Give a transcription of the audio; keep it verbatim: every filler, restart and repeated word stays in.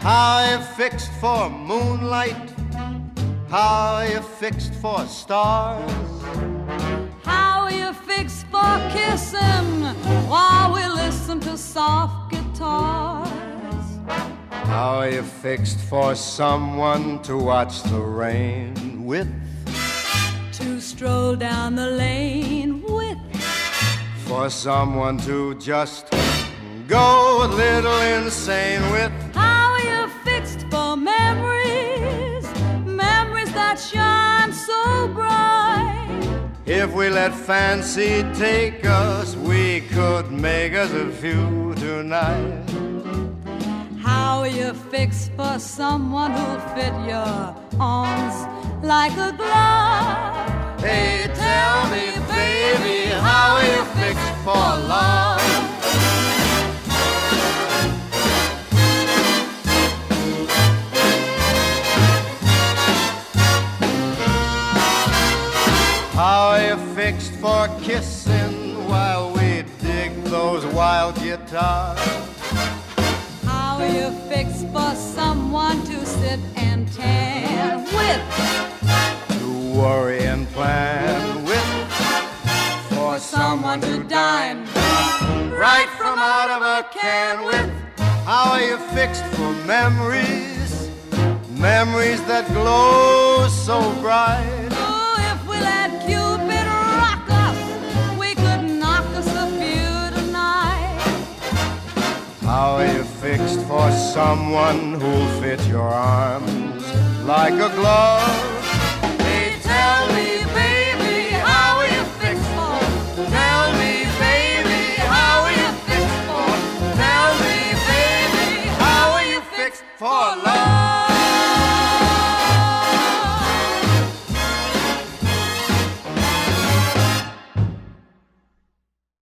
How are you fixed for moonlight? How are you fixed for stars? How are you fixed for kissing while we listen to soft guitars? How are you fixed for someone to watch the rain with? To stroll down the lane with? For someone to just go a little insane with? How are you fixed for memories, memories that shine so bright? If we let fancy take us, we could make us a few tonight. How are you fixed for someone who'll fit your arms like a glove? Hey, tell me, baby, how are you fixed for love? How are you fixed for kissing while we dig those wild guitars? How are you fixed for someone to sit and tan with? To worry and plan with? For someone to dine right from out of a can with? How are you fixed for memories, memories that glow so bright? Oh, if we let Cupid rock us, we could knock us a few tonight. How are you fixed for someone who'll fit your arms like a glove?